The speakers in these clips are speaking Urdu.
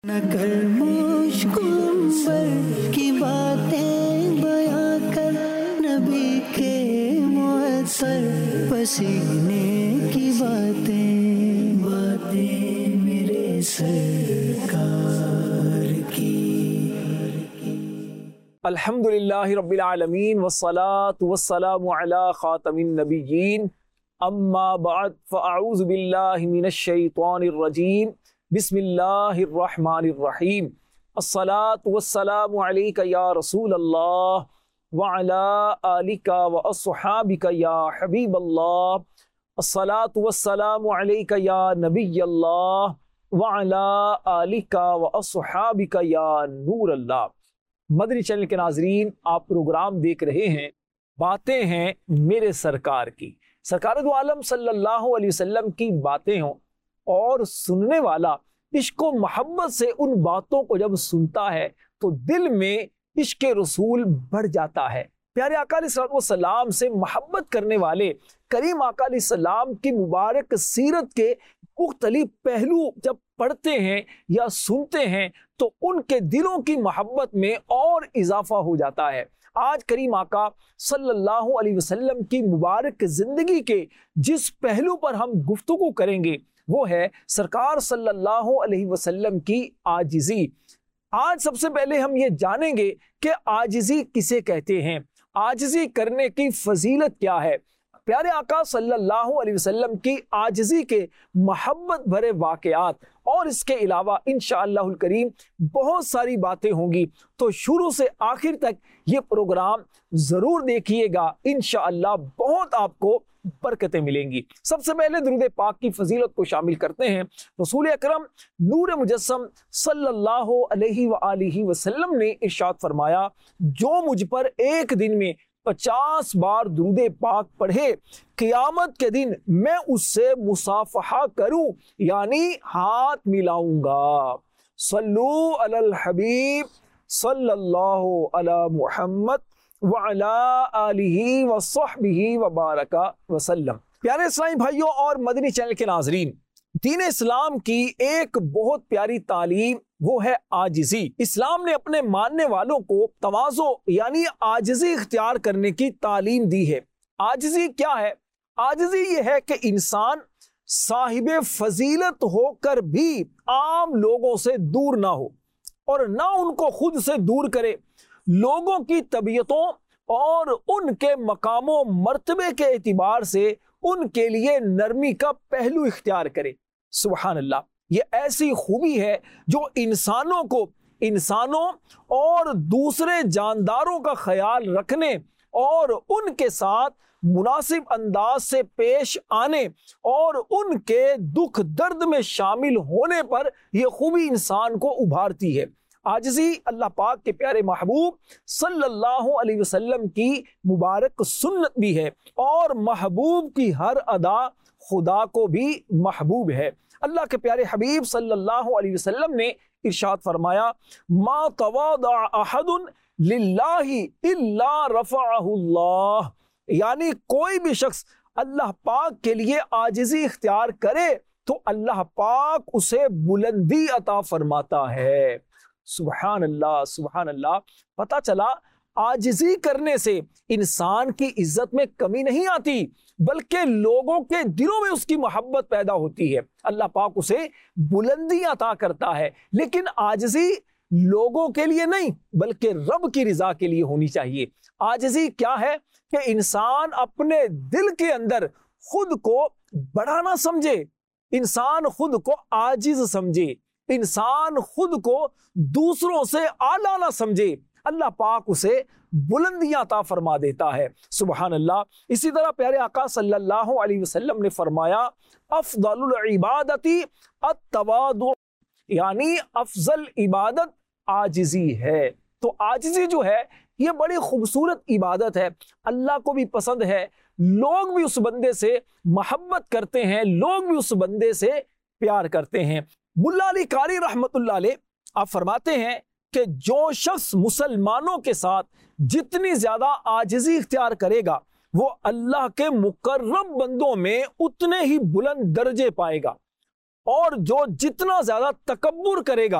نہ کر مشکل کی باتیں بیاں کر، نبی کے معطر پسینے کی باتیں میرے سرکار کی۔ الحمدللہ رب العالمین والصلاة والسلام علی خاتم النبیین، اما بعد فاعوذ باللہ من الشیطان الرجیم، بسم اللہ الرحمن الرحیم۔ الصلاة والسلام علیک یا رسول اللہ وعلی آلک واصحابک یا حبیب اللہ۔ الصلاة والسلام علیک یا نبی اللہ وعلی آلک واصحابک یا نور اللہ۔ مدنی چینل کے ناظرین، آپ پروگرام دیکھ رہے ہیں باتیں ہیں میرے سرکار کی۔ سرکار دو عالم صلی اللہ علیہ وسلم کی باتیں ہوں اور سننے والا عشق و محبت سے ان باتوں کو جب سنتا ہے تو دل میں عشق رسول بڑھ جاتا ہے۔ پیارے آقا علیہ السلام سے محبت کرنے والے کریم آقا علیہ السلام کی مبارک سیرت کے مختلف پہلو جب پڑھتے ہیں یا سنتے ہیں تو ان کے دلوں کی محبت میں اور اضافہ ہو جاتا ہے۔ آج کریم آقا صلی اللہ علیہ وسلم کی مبارک زندگی کے جس پہلو پر ہم گفتگو کریں گے وہ ہے سرکار صلی اللہ علیہ وسلم کی عاجزی۔ آج سب سے پہلے ہم یہ جانیں گے کہ عاجزی کسے کہتے ہیں، عاجزی کرنے کی فضیلت کیا ہے۔ پیارے آقا صلی اللہ علیہ وسلم کی عاجزی کے محبت بھرے واقعات اور اس کے علاوہ انشاءاللہ الکریم بہت ساری باتیں ہوں گی، تو شروع سے آخر تک یہ پروگرام ضرور دیکھیے گا، انشاءاللہ بہت آپ کو برکتیں ملیں گی۔ سب سے پہلے درود پاک کی فضیلت کو شامل کرتے ہیں۔ رسول اکرم نور مجسم صلی اللہ علیہ وآلہ وسلم نے ارشاد فرمایا، جو مجھ پر ایک دن میں 50 بار درود پاک پڑھے، قیامت کے دن میں اس سے مصافحہ کروں یعنی ہاتھ ملاؤں گا۔ صلو علی الحبیب صلی اللہ علی محمد وعلی آلہ وصحبہ وبارک وسلم۔ پیارے اسلامی بھائیوں اور مدنی چینل کے ناظرین، دین اسلام کی ایک بہت پیاری تعلیم وہ ہے عاجزی۔ اسلام نے اپنے ماننے والوں کو تواضع یعنی عاجزی اختیار کرنے کی تعلیم دی ہے۔ عاجزی کیا ہے؟ عاجزی یہ ہے کہ انسان صاحب فضیلت ہو کر بھی عام لوگوں سے دور نہ ہو اور نہ ان کو خود سے دور کرے، لوگوں کی طبیعتوں اور ان کے مقام و مرتبے کے اعتبار سے ان کے لیے نرمی کا پہلو اختیار کرے۔ سبحان اللہ، یہ ایسی خوبی ہے جو انسانوں اور دوسرے جانداروں کا خیال رکھنے اور ان کے ساتھ مناسب انداز سے پیش آنے اور ان کے دکھ درد میں شامل ہونے پر یہ خوبی انسان کو ابھارتی ہے۔ عاجزی اللہ پاک کے پیارے محبوب صلی اللہ علیہ وسلم کی مبارک سنت بھی ہے اور محبوب کی ہر ادا خدا کو بھی محبوب ہے۔ اللہ کے پیارے حبیب صلی اللہ علیہ وسلم نے ارشاد فرمایا، ما تواضع احد للہ الا رفعہ اللہ، یعنی کوئی بھی شخص اللہ پاک کے لیے عاجزی اختیار کرے تو اللہ پاک اسے بلندی عطا فرماتا ہے۔ سبحان اللہ، سبحان اللہ۔ پتہ چلا عاجزی کرنے سے انسان کی عزت میں کمی نہیں آتی بلکہ لوگوں کے دلوں میں اس کی محبت پیدا ہوتی ہے، اللہ پاک اسے بلندی عطا کرتا ہے۔ لیکن عاجزی لوگوں کے لیے نہیں بلکہ رب کی رضا کے لیے ہونی چاہیے۔ عاجزی کیا ہے؟ کہ انسان اپنے دل کے اندر خود کو بڑا نہ سمجھے، انسان خود کو عاجز سمجھے، انسان خود کو دوسروں سے اعلیٰ نہ سمجھے، اللہ پاک اسے بلندیاں عطا فرما دیتا ہے۔ سبحان اللہ۔ اسی طرح پیارے آقا صلی اللہ علیہ وسلم نے فرمایا، افضل العبادت التواضع، یعنی افضل عبادت عاجزی ہے۔ تو عاجزی جو ہے یہ بڑی خوبصورت عبادت ہے، اللہ کو بھی پسند ہے، لوگ بھی اس بندے سے محبت کرتے ہیں، لوگ بھی اس بندے سے پیار کرتے ہیں۔ ملا علی قاری رحمت اللہ علیہ آپ فرماتے ہیں کہ جو شخص مسلمانوں کے ساتھ جتنی زیادہ عاجزی اختیار کرے گا وہ اللہ کے مقرب بندوں میں اتنے ہی بلند درجے پائے گا، اور جو جتنا زیادہ تکبر کرے گا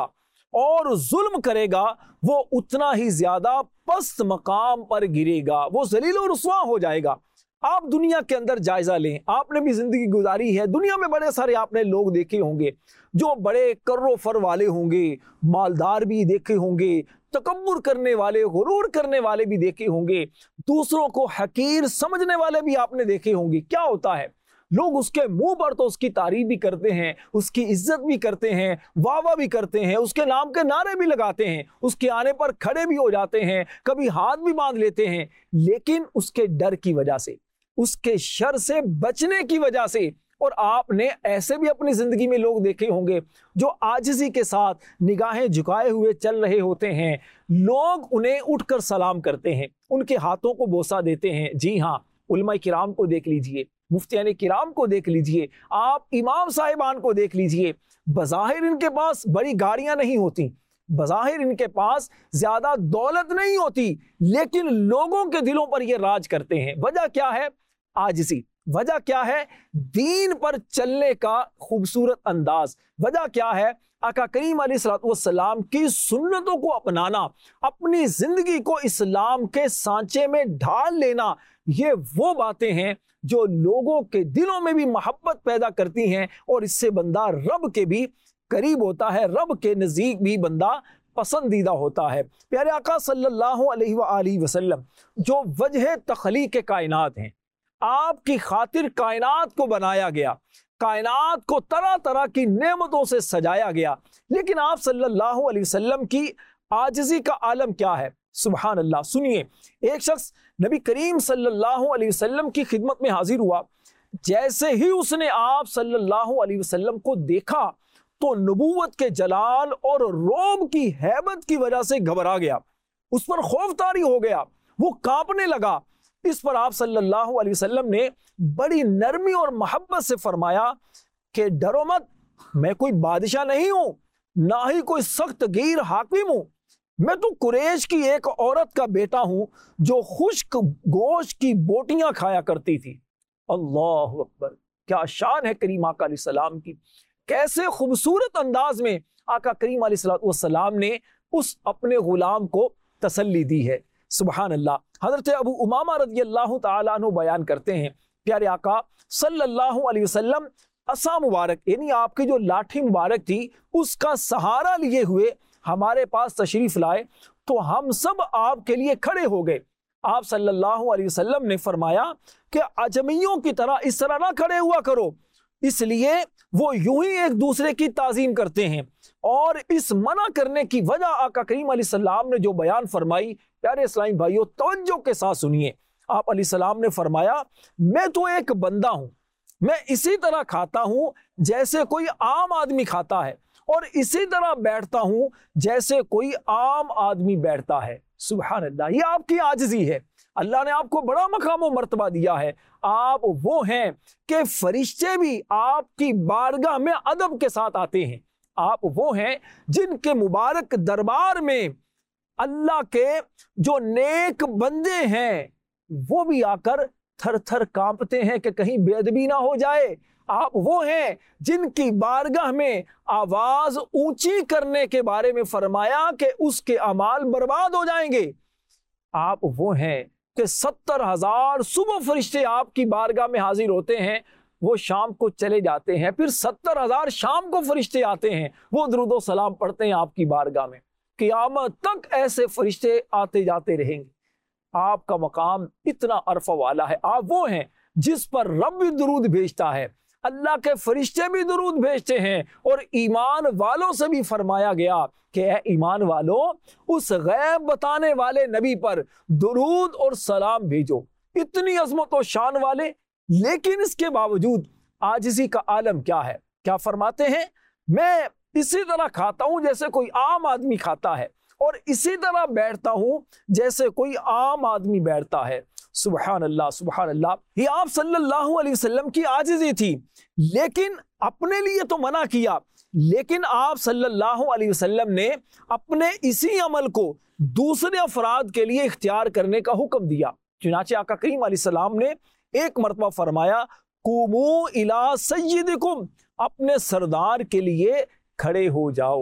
اور ظلم کرے گا وہ اتنا ہی زیادہ پست مقام پر گرے گا، وہ ذلیل و رسوا ہو جائے گا۔ آپ دنیا کے اندر جائزہ لیں، آپ نے بھی زندگی گزاری ہے، دنیا میں بڑے سارے آپ نے لوگ دیکھے ہوں گے جو بڑے کر و فر والے ہوں گے، مالدار بھی دیکھے ہوں گے، تکبر کرنے والے، غرور کرنے والے بھی دیکھے ہوں گے، دوسروں کو حقیر سمجھنے والے بھی آپ نے دیکھے ہوں گے۔ کیا ہوتا ہے، لوگ اس کے منہ پر تو اس کی تعریف بھی کرتے ہیں، اس کی عزت بھی کرتے ہیں، واہ واہ بھی کرتے ہیں، اس کے نام کے نعرے بھی لگاتے ہیں، اس کے آنے پر کھڑے بھی ہو جاتے ہیں، کبھی ہاتھ بھی باندھ لیتے ہیں، لیکن اس کے ڈر کی وجہ سے، اس کے شر سے بچنے کی وجہ سے۔ اور آپ نے ایسے بھی اپنی زندگی میں لوگ دیکھے ہوں گے جو عاجزی کے ساتھ نگاہیں جھکائے ہوئے چل رہے ہوتے ہیں، لوگ انہیں اٹھ کر سلام کرتے ہیں، ان کے ہاتھوں کو بوسہ دیتے ہیں۔ جی ہاں، علماء کرام کو دیکھ لیجئے، مفتیان کرام کو دیکھ لیجئے، آپ امام صاحبان کو دیکھ لیجئے، بظاہر ان کے پاس بڑی گاڑیاں نہیں ہوتی، بظاہر ان کے پاس زیادہ دولت نہیں ہوتی، لیکن لوگوں کے دلوں پر یہ راج کرتے ہیں۔ وجہ کیا ہے؟ عاجزی۔ وجہ کیا ہے؟ دین پر چلنے کا خوبصورت انداز۔ وجہ کیا ہے؟ آقا کریم علیہ الصلوۃ والسلام کی سنتوں کو اپنانا، اپنی زندگی کو اسلام کے سانچے میں ڈھال لینا۔ یہ وہ باتیں ہیں جو لوگوں کے دلوں میں بھی محبت پیدا کرتی ہیں، اور اس سے بندہ رب کے بھی قریب ہوتا ہے، رب کے نزدیک بھی بندہ پسندیدہ ہوتا ہے۔ پیارے آقا صلی اللہ علیہ وآلہ وسلم جو وجہ تخلیق کائنات ہیں، آپ کی خاطر کائنات کو بنایا گیا، کائنات کو طرح طرح کی نعمتوں سے سجایا گیا، لیکن آپ صلی اللہ علیہ وسلم کی عاجزی کا عالم کیا ہے؟ سبحان اللہ۔ سنیے، ایک شخص نبی کریم صلی اللہ علیہ وسلم کی خدمت میں حاضر ہوا، جیسے ہی اس نے آپ صلی اللہ علیہ وسلم کو دیکھا تو نبوت کے جلال اور رعب کی ہیبت کی وجہ سے گھبرا گیا، اس پر خوف طاری ہو گیا، وہ کانپنے لگا۔ اس پر آپ صلی اللہ علیہ وسلم نے بڑی نرمی اور محبت سے فرمایا کہ ڈرو مت، میں کوئی بادشاہ نہیں ہوں، نہ ہی کوئی سخت گیر حاکم ہوں، میں تو قریش کی ایک عورت کا بیٹا ہوں جو خشک گوشت کی بوٹیاں کھایا کرتی تھی۔ اللہ اکبر، کیا شان ہے کریم آقا علیہ السلام کی، کیسے خوبصورت انداز میں آقا کریم علیہ السلام نے اس اپنے غلام کو تسلی دی ہے۔ سبحان اللہ۔ حضرت ابو امامہ رضی اللہ تعالیٰ عنہ بیان کرتے ہیں، پیارے آقا صلی اللہ علیہ وسلم عصا مبارک، یعنی آپ کی جو لاٹھی مبارک تھی، اس کا سہارا لیے ہوئے ہمارے پاس تشریف لائے تو ہم سب آپ کے لیے کھڑے ہو گئے۔ آپ صلی اللہ علیہ وسلم نے فرمایا کہ اجمیوں کی طرح اس طرح نہ کھڑے ہوا کرو، اس لیے وہ یوں ہی ایک دوسرے کی تعظیم کرتے ہیں۔ اور اس منع کرنے کی وجہ آقا کریم علیہ السلام نے جو بیان فرمائی، پیارے اسلامی بھائیوں توجہ کے ساتھ سنیے۔ آپ علیہ السلام نے فرمایا، میں تو ایک بندہ ہوں، میں اسی طرح کھاتا ہوں جیسے کوئی عام آدمی کھاتا ہے، اور اسی طرح بیٹھتا ہوں جیسے کوئی عام آدمی بیٹھتا ہے۔ سبحان اللہ، یہ آپ کی عاجزی ہے۔ اللہ نے آپ کو بڑا مقام و مرتبہ دیا ہے۔ آپ وہ ہیں کہ فرشتے بھی آپ کی بارگاہ میں ادب کے ساتھ آتے ہیں۔ آپ وہ ہیں جن کے مبارک دربار میں اللہ کے جو نیک بندے ہیں وہ بھی آ کر تھر تھر کانپتے ہیں کہ کہیں بے ادبی نہ ہو جائے۔ آپ وہ ہیں جن کی بارگاہ میں آواز اونچی کرنے کے بارے میں فرمایا کہ اس کے اعمال برباد ہو جائیں گے۔ آپ وہ ہیں کہ 70,000 صبح فرشتے آپ کی بارگاہ میں حاضر ہوتے ہیں، وہ شام کو چلے جاتے ہیں، پھر 70,000 شام کو فرشتے آتے ہیں، وہ درود و سلام پڑھتے ہیں آپ کی بارگاہ میں۔ قیامت تک ایسے فرشتے آتے جاتے رہیں گے۔ آپ کا مقام اتنا عرفہ والا ہے۔ آپ وہ ہیں جس پر رب بھی درود بھیجتا ہے، اللہ کے فرشتے بھی درود بھیجتے ہیں، اور ایمان والوں سے بھی فرمایا گیا کہ اے ایمان والو، اس غیب بتانے والے نبی پر درود اور سلام بھیجو۔ اتنی عظمت و شان والے، لیکن اس کے باوجود عاجزی کا عالم کیا ہے؟ کیا فرماتے ہیں؟ میں اسی طرح کھاتا ہوں جیسے کوئی عام آدمی کھاتا ہے، اور اسی طرح بیٹھتا ہوں جیسے کوئی عام آدمی بیٹھتا ہے۔ سبحان اللہ، سبحان اللہ۔ یہ آپ صلی اللہ علیہ وسلم کی عاجزی تھی، لیکن اپنے لیے تو منع کیا، لیکن آپ صلی اللہ علیہ وسلم نے اپنے اسی عمل کو دوسرے افراد کے لیے اختیار کرنے کا حکم دیا۔ چنانچہ آقا کریم علیہ السلام نے ایک مرتبہ فرمایا، قوموا الی سیدکم، اپنے سردار کے لیے کھڑے ہو جاؤ۔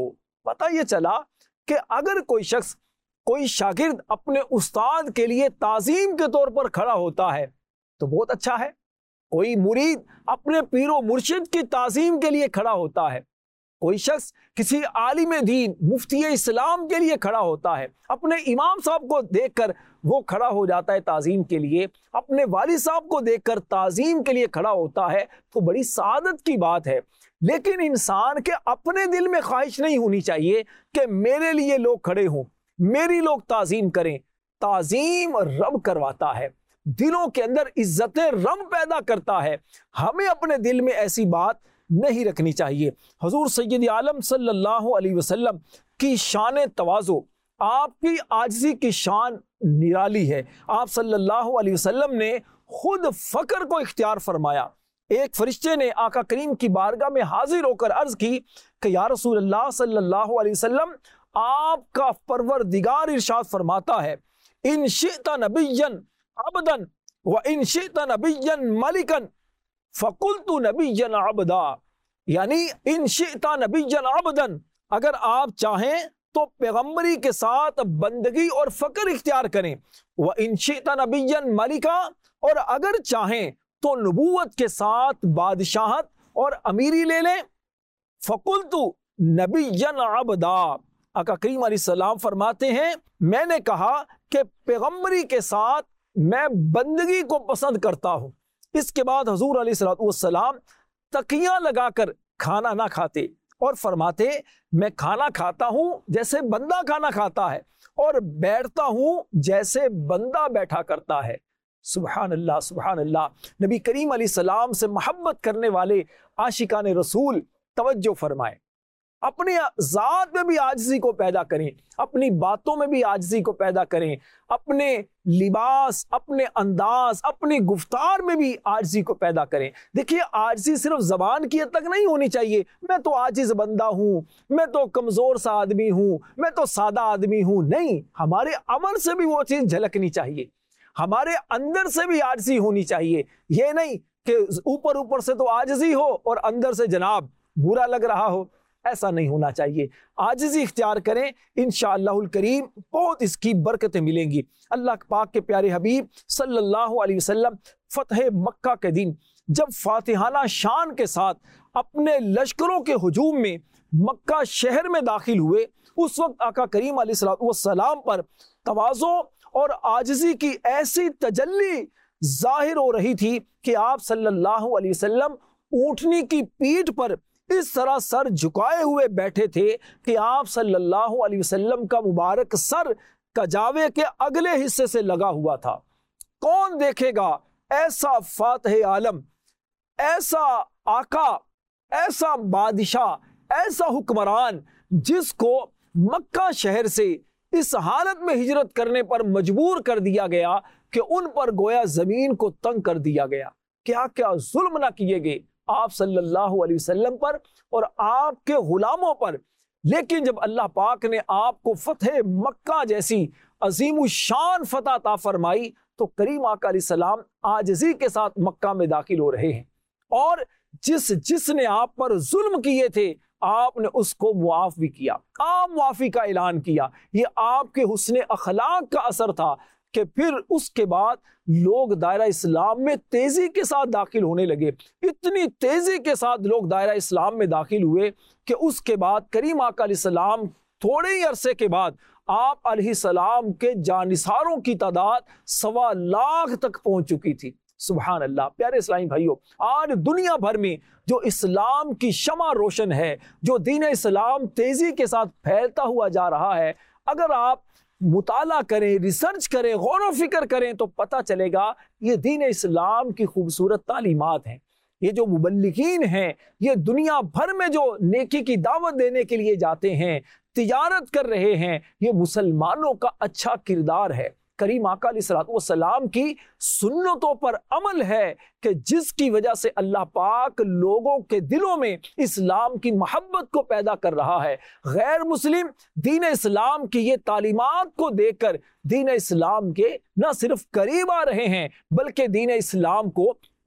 پتہ یہ چلا کہ اگر کوئی شاگرد اپنے استاد کے لیے تعظیم کے طور پر کھڑا ہوتا ہے تو بہت اچھا ہے، کوئی مرید اپنے پیر و مرشد کی تعظیم کے لیے کھڑا ہوتا ہے، کوئی شخص کسی عالم دین مفتی اسلام کے لیے کھڑا ہوتا ہے، اپنے امام صاحب کو دیکھ کر وہ کھڑا ہو جاتا ہے تعظیم کے لیے، اپنے والد صاحب کو دیکھ کر تعظیم کے لیے کھڑا ہوتا ہے، تو بڑی سعادت کی بات ہے۔ لیکن انسان کے اپنے دل میں خواہش نہیں ہونی چاہیے کہ میرے لیے لوگ کھڑے ہوں، میری لوگ تعظیم کریں۔ تعظیم رب کرواتا ہے، دلوں کے اندر عزت رب پیدا کرتا ہے، ہمیں اپنے دل میں ایسی بات نہیں رکھنی چاہیے۔ حضور سید عالم صلی اللہ علیہ وسلم کی شان تواضع، آپ کی عاجزی کی شان نرالی ہے۔ آپ صلی اللہ علیہ وسلم نے خود فقر کو اختیار فرمایا۔ ایک فرشتے نے آقا کریم کی بارگاہ میں حاضر ہو کر عرض کی کہ یا رسول اللہ صلی اللہ علیہ وسلم، آپ کا پروردگار ارشاد فرماتا ہے ان شئت نبیا عبدا وان شئت نبیا ملکا فقلت نبیا عبدا، یعنی ان شئت نبیا عبدا، اگر آپ چاہیں تو پیغمبری کے ساتھ بندگی اور فقر اختیار کریں، وان شئت نبیا ملکا، اور اگر چاہیں تو نبوت کے ساتھ بادشاہت اور امیری لے لیں، فقلت نبیا عبدا۔ آقا کریم علیہ السلام فرماتے ہیں میں نے کہا کہ پیغمبری کے ساتھ میں بندگی کو پسند کرتا ہوں۔ اس کے بعد حضور علیہ السلام تکیاں لگا کر کھانا نہ کھاتے اور فرماتے میں کھانا کھاتا ہوں جیسے بندہ کھانا کھاتا ہے، اور بیٹھتا ہوں جیسے بندہ بیٹھا کرتا ہے۔ سبحان اللہ، سبحان اللہ۔ نبی کریم علیہ السلام سے محبت کرنے والے عاشقان رسول توجہ فرمائیں، اپنے ذات میں بھی عاجزی کو پیدا کریں، اپنی باتوں میں بھی عاجزی کو پیدا کریں، اپنے لباس، اپنے انداز، اپنی گفتار میں بھی عاجزی کو پیدا کریں۔ دیکھیے عاجزی صرف زبان کی حد تک نہیں ہونی چاہیے، میں تو عاجز بندہ ہوں، میں تو کمزور سا آدمی ہوں، میں تو سادہ آدمی ہوں، نہیں، ہمارے عمل سے بھی وہ چیز جھلکنی چاہیے، ہمارے اندر سے بھی عاجزی ہونی چاہیے۔ یہ نہیں کہ اوپر سے تو عاجزی ہو اور اندر سے جناب برا لگ رہا ہو، ایسا نہیں ہونا چاہیے۔ عاجزی اختیار کریں، انشاءاللہ الکریم بہت اس کی برکتیں ملیں گی۔ اللہ پاک کے پیارے حبیب صلی اللہ علیہ وسلم فتح مکہ کے دن جب فاتحانہ شان کے ساتھ اپنے لشکروں کے ہجوم میں مکہ شہر میں داخل ہوئے، اس وقت آقا کریم علیہ السلام پر تواضع اور عاجزی کی ایسی تجلی ظاہر ہو رہی تھی کہ آپ صلی اللہ علیہ وسلم اونٹنی کی پیٹھ پر اس طرح سر جھکائے ہوئے بیٹھے تھے کہ آپ صلی اللہ علیہ وسلم کا مبارک سر کجاوے کے اگلے حصے سے لگا ہوا تھا۔ کون دیکھے گا ایسا فاتح عالم، ایسا آقا، ایسا بادشاہ، ایسا حکمران جس کو مکہ شہر سے اس حالت میں ہجرت کرنے پر مجبور کر دیا گیا کہ ان پر گویا زمین کو تنگ کر دیا گیا، کیا کیا ظلم نہ کیے گئے آپ صلی اللہ علیہ وسلم پر اور آپ کے غلاموں پر۔ لیکن جب اللہ پاک نے آپ کو فتح مکہ جیسی عظیم الشان فتح عطا فرمائی تو کریم آقا علیہ السلام عاجزی کے ساتھ مکہ میں داخل ہو رہے ہیں، اور جس نے آپ پر ظلم کیے تھے آپ نے اس کو معاف بھی کیا، عام معافی کا اعلان کیا۔ یہ آپ کے حسن اخلاق کا اثر تھا کہ پھر اس کے بعد لوگ دائرہ اسلام میں تیزی کے ساتھ داخل ہونے لگے، اتنی تیزی کے ساتھ لوگ دائرہ اسلام میں داخل ہوئے کہ اس کے بعد کریم آقا علیہ السلام تھوڑے ہی عرصے کے بعد آپ علیہ السلام کے جانثاروں کی تعداد 1.25 لاکھ تک پہنچ چکی تھی۔ سبحان اللہ۔ پیارے اسلامی بھائیوں، آج دنیا بھر میں جو اسلام کی شمع روشن ہے، جو دین اسلام تیزی کے ساتھ پھیلتا ہوا جا رہا ہے، اگر آپ مطالعہ کریں، ریسرچ کریں، غور و فکر کریں تو پتہ چلے گا یہ دین اسلام کی خوبصورت تعلیمات ہیں۔ یہ جو مبلغین ہیں، یہ دنیا بھر میں جو نیکی کی دعوت دینے کے لیے جاتے ہیں، تجارت کر رہے ہیں، یہ مسلمانوں کا اچھا کردار ہے۔ کریم آقا علیہ السلام کی سنتوں پر عمل ہے کہ جس کی وجہ سے اللہ پاک لوگوں کے دلوں میں اسلام کی محبت کو پیدا کر رہا ہے۔ غیر مسلم دین اسلام کی یہ تعلیمات کو دیکھ کر دین اسلام کے نہ صرف قریب آ رہے ہیں بلکہ دین اسلام کو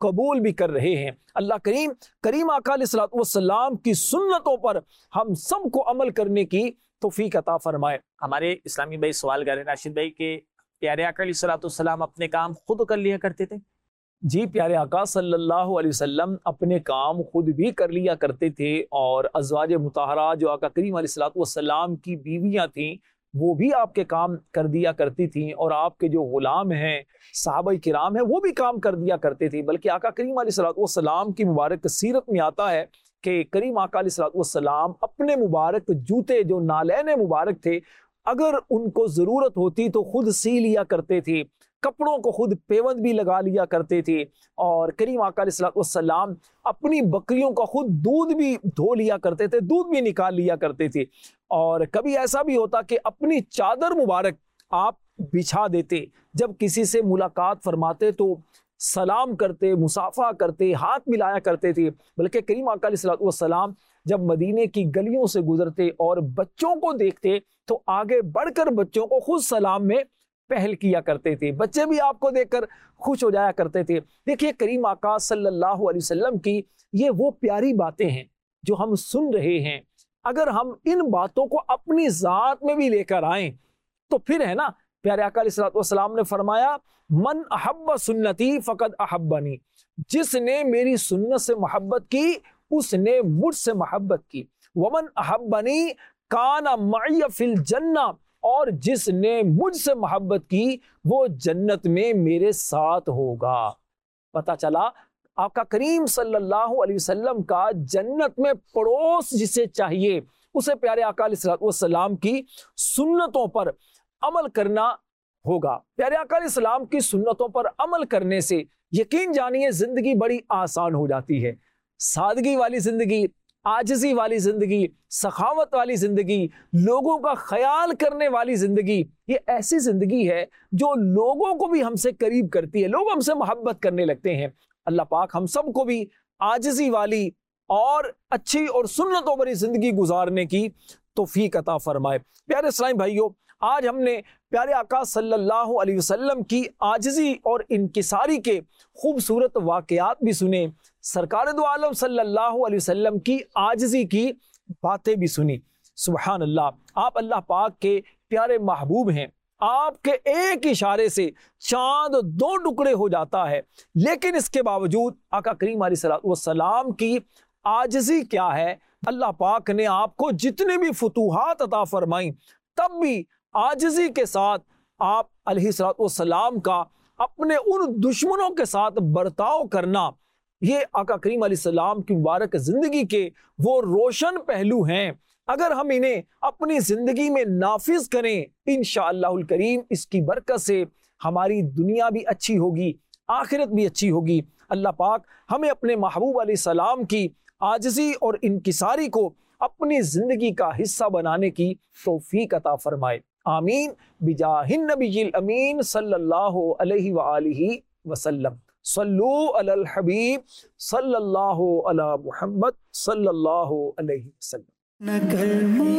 قبول بھی کر رہے ہیں۔ اللہ کریم آقا علیہ الصلوۃ والسلام کی سنتوں پر ہم سب کو عمل کرنے کی توفیق عطا فرمائے۔ ہمارے اسلامی بھائی سوال کر رہے ہیں راشد بھائی کہ پیارے آقا علیہ الصلوۃ والسلام اپنے کام خود کر لیا کرتے تھے؟ جی، پیارے آقا صلی اللہ علیہ وسلم اپنے کام خود بھی کر لیا کرتے تھے، اور ازواج مطہرات جو آقا کریم علیہ الصلوۃ والسلام کی بیویاں تھیں وہ بھی آپ کے کام کر دیا کرتی تھیں، اور آپ کے جو غلام ہیں صحابہ کرام ہیں وہ بھی کام کر دیا کرتے تھے۔ بلکہ آقا کریم علیہ الصلوۃ والسلام کی مبارک سیرت میں آتا ہے کہ کریم آقا علیہ الصلوۃ والسلام اپنے مبارک جوتے جو نالین مبارک تھے اگر ان کو ضرورت ہوتی تو خود سی لیا کرتے تھے، کپڑوں کو خود پیوند بھی لگا لیا کرتے تھے، اور کریم آقا علیہ الصلوۃ والسلام اپنی بکریوں کا خود دودھ بھی دھو لیا کرتے تھے، دودھ بھی نکال لیا کرتے تھے۔ اور کبھی ایسا بھی ہوتا کہ اپنی چادر مبارک آپ بچھا دیتے، جب کسی سے ملاقات فرماتے تو سلام کرتے، مصافحہ کرتے، ہاتھ ملایا کرتے تھے۔ بلکہ کریم آقا علیہ الصلوۃ والسلام جب مدینے کی گلیوں سے گزرتے اور بچوں کو دیکھتے تو آگے بڑھ کر بچوں کو خود سلام میں پہل کیا کرتے تھے، بچے بھی آپ کو دیکھ کر خوش ہو جایا کرتے تھے۔ دیکھیے کریم آقا صلی اللہ علیہ وسلم کی یہ وہ پیاری باتیں ہیں جو ہم سن رہے ہیں، اگر ہم ان باتوں کو اپنی ذات میں بھی لے کر آئیں تو پھر ہے نا، پیارے آقا علیہ الصلوۃ والسلام نے فرمایا من احب سنتی فقد احبنی، جس نے میری سنت سے محبت کی اس نے مجھ سے محبت کی، ومن احبنی کان معی فی الجنہ، اور جس نے مجھ سے محبت کی وہ جنت میں میرے ساتھ ہوگا۔ پتہ چلا آقا کریم صلی اللہ علیہ وسلم کا جنت میں پڑوس جسے چاہیے اسے پیارے آقا علیہ الصلوۃ والسلام کی سنتوں پر عمل کرنا ہوگا۔ پیارے آقا علیہ السلام کی سنتوں پر عمل کرنے سے یقین جانیے زندگی بڑی آسان ہو جاتی ہے۔ سادگی والی زندگی، عاجزی والی زندگی، سخاوت والی زندگی، لوگوں کا خیال کرنے والی زندگی، یہ ایسی زندگی ہے جو لوگوں کو بھی ہم سے قریب کرتی ہے، لوگ ہم سے محبت کرنے لگتے ہیں۔ اللہ پاک ہم سب کو بھی عاجزی والی اور اچھی اور سنتوں بری زندگی گزارنے کی توفیق عطا فرمائے۔ پیارے اسلامی بھائیوں، آج ہم نے پیارے آقا صلی اللہ علیہ وسلم کی عاجزی اور انکساری کے خوبصورت واقعات بھی سنے، سرکار دو عالم صلی اللہ علیہ وسلم کی عاجزی کی باتیں بھی سنی۔ سبحان اللہ، آپ اللہ پاک کے پیارے محبوب ہیں، آپ کے ایک اشارے سے چاند دو ٹکڑے ہو جاتا ہے، لیکن اس کے باوجود آقا کریم علیہ الصلوۃ والسلام کی عاجزی کیا ہے؟ اللہ پاک نے آپ کو جتنے بھی فتوحات عطا فرمائیں تب بھی عاجزی کے ساتھ آپ علیہ الصلوۃ والسلام کا اپنے ان دشمنوں کے ساتھ برتاؤ کرنا، یہ آقا کریم علیہ السلام کی مبارک زندگی کے وہ روشن پہلو ہیں۔ اگر ہم انہیں اپنی زندگی میں نافذ کریں انشاءاللہ الکریم، اس کی برکت سے ہماری دنیا بھی اچھی ہوگی، آخرت بھی اچھی ہوگی۔ اللہ پاک ہمیں اپنے محبوب علیہ السلام کی عاجزی اور انکساری کو اپنی زندگی کا حصہ بنانے کی توفیق عطا فرمائے، آمین بجاہ النبی الامین صلی اللہ علیہ وآلہ وسلم۔ صلو علی الحبیب صلی اللہ علی محمد صلی اللہ علیہ وسلم۔ نہ کر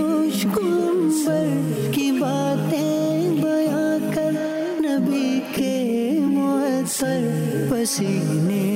مشکل پر کی باتیں بیان کر، نبی کے معطر پسینے